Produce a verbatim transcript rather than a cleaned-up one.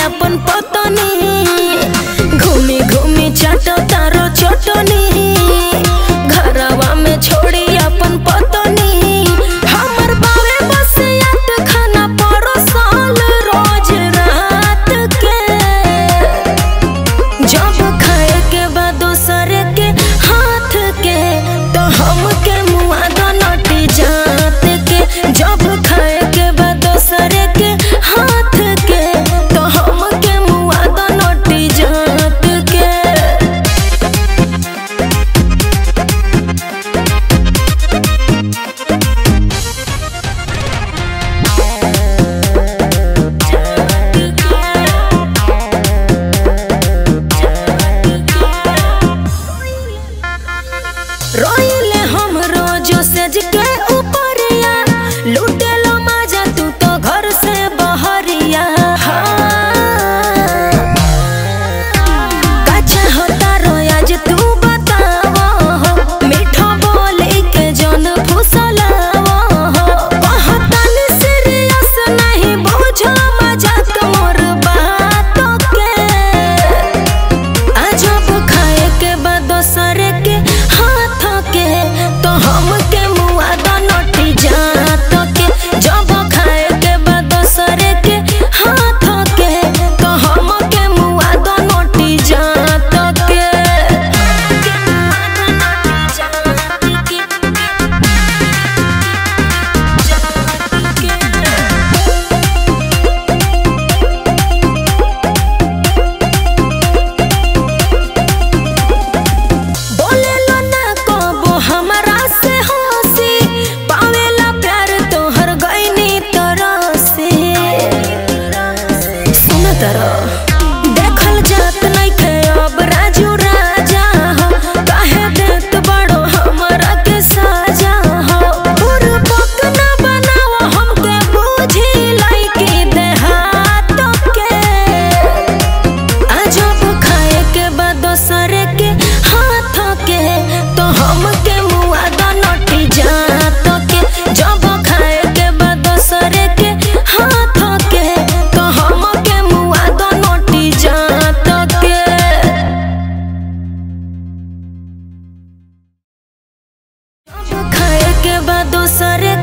अपन पतनी घूमी घूमी चाटो तारो चटनी घरवा में छोड़ी अपन पतनी हमर बावे बस यात खाना परोसल रोज रात के जब खाए के बाद दोसर के हाथ के तो हमके मुआ दो नटी जात के जब खाए के बाद दोसर के हाथ के तो हमके मुआ दो नटी जात के रोइले हम रोजो सेज के ऊपरिया लूटे लो मजा तू तो घर से बहरिया कच्चा होता रोयाज तू बतावा हो मीठा बोली के जन फुसलावा हो कहतन सीरियस नहीं बुझो मजाक मोर बातों के अजब खाए के बाद दोसर के हाथ के तो हमके मुआ दो नटी जात के जब खाए के बाद दोसर के हाथ के तो हमके मुआ दो नटी जात के बोलेलो ना कबो हमरा से हंसी पावेला प्यार तोहर गइनी तरसी सुन तरा देखल जात नइखे अब राजू राजा हो काहे देत बड़ो हमरा के साजा हो बुरबक ना बनाओ हमके बुझी लाइकी देहात के अजब खाए के बाद दोसर के हाथ के तो हमके मुआ दो नटी जात के जब खाए के बाद दोसर के हाथ के तो हमके मुआ दो नटी जात के जब खाए के बाद दोसर